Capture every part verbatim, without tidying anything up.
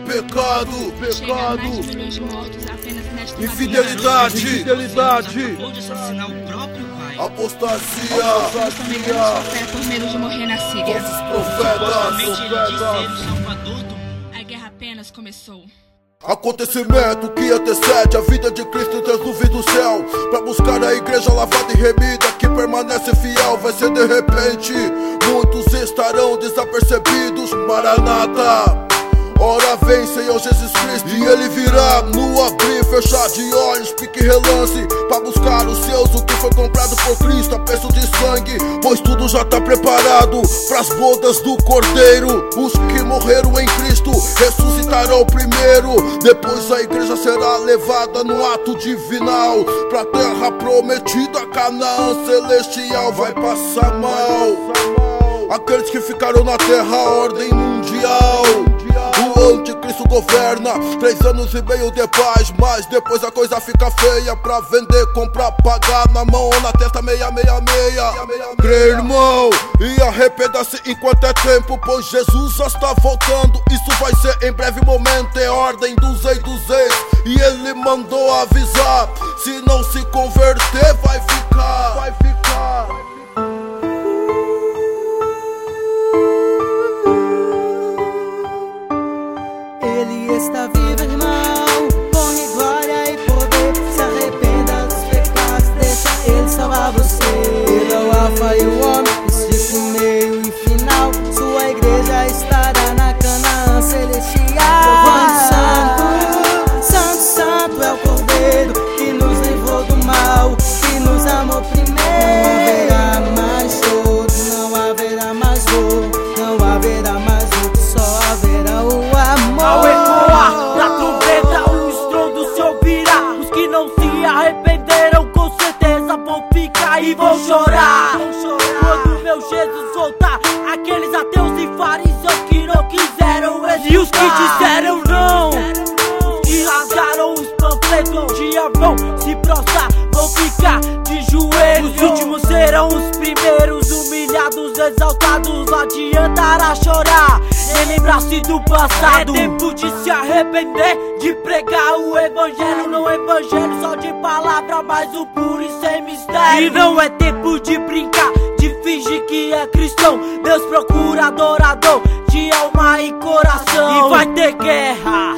pecado, pecado, mais de milhões de mortos apenas nesta infidelidade, infidelidade, acabou de assassinar o próprio pai. apostasia, Nós também damos sua fé por medo de morrer na Síria. falsos profetas, Supostamente ele disse ser o profetas. salvador do A guerra apenas começou. Acontecimento que antecede a vida de Cristo entre as nuvens do céu, pra buscar a igreja lavada e remida que permanece fiel. Vai ser de repente, muitos estarão desapercebidos. Maranata, ora vem Senhor Jesus Cristo, e Ele virá no abrir e fechar de olhos, pique e relance, pra buscar os seus, o que foi comprado por Cristo a preço de sangue. Pois tudo já tá preparado pras bodas do Cordeiro. Os que morreram em Cristo ressuscitarão primeiro. Depois a igreja será levada no ato divinal pra terra prometida, Canaã celestial. Vai passar mal aqueles que ficaram na terra, a ordem mundial. O anticristo governa, três anos e meio de paz, mas depois a coisa fica feia. Pra vender, comprar, pagar, na mão ou na testa, meia, meia, meia. Crê, irmão, e arrependa-se enquanto é tempo, pois Jesus já está voltando. Isso vai ser em breve momento, é ordem dos reis dos reis, e Ele mandou avisar: se não se converter, vai ficar, vai ficar. Ele está vivo, irmão, com glória e poder. Se arrependa dos pecados, deixa Ele salvar você. Ele é o alfa e o ômega, princípio, meio e final. Sua igreja estará na Canaã celestial. Louvando santo, santo, santo é o Cordeiro que nos livrou do mal, que nos amou primeiro. Não haverá mais choro, não haverá mais dor, não haverá mais luto, só haverá o amor. Ao ecoar da trombeta, o estrondo se ouvirá. Os que não se arrependeram com certeza vão ficar e vão chorar. Quando meu Jesus voltar, aqueles ateus e fariseus que não quiseram ressuscitar, e os que disseram não, os que rasgaram os panfletos, um dia vão se prostrar, vão ficar de joelhos. Os últimos serão os primeiros, humilhados, exaltados. Não adiantará chorar, nem lembrar-se do passado. É tempo de se arrepender, de pregar o evangelho. Não evangelho só de palavra, mas o puro e sem mistério. E não é tempo de brincar, de fingir que é cristão. Deus procura adorador de alma e coração. E vai ter guerra,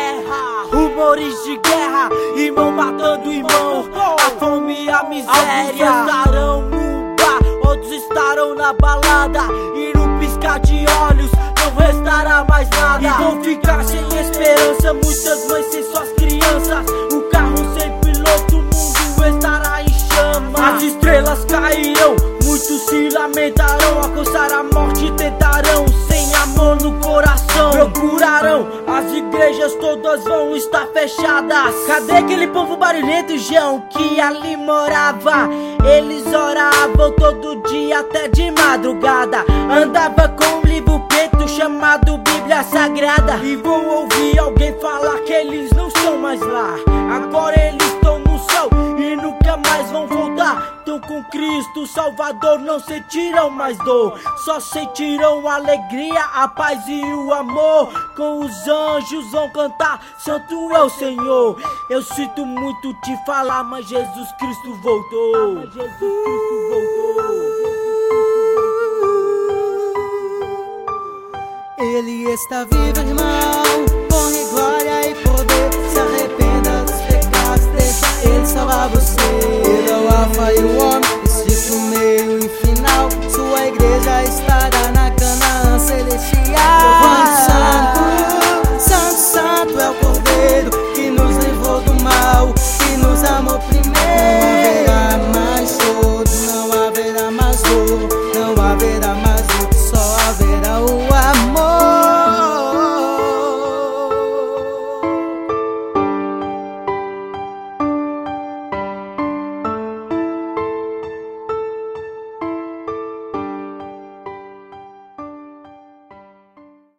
rumores de guerra, irmão matando irmão, a fome e a miséria. Alguns estarão no bar, outros estarão na balada, e no piscar de olhos não restará mais nada. E vão ficar sem esperança, muitas mães sem suas crianças. O carro sem piloto, o mundo estará em chamas. As estrelas cairão, muitos se lamentarão, alcançar a morte tentarão, sem amor no coração. Procurarão, as igrejas todas vão estar fechadas. Cadê aquele povo barulhento, João, que ali morava? Eles oravam todo dia até de madrugada. Andava com um livro preto chamado Bíblia Sagrada. E vou ouvir alguém falar que eles não estão mais lá. Agora eles estão no céu e nunca mais vão voltar. Estão com Cristo Salvador, não sentirão mais dor, só sentirão a alegria, a paz e o amor. Com os anjos vão cantar, santo é o Senhor. Eu sinto muito te falar, mas Jesus Cristo voltou. Mas Jesus Cristo voltou. Ele está vivo, irmão.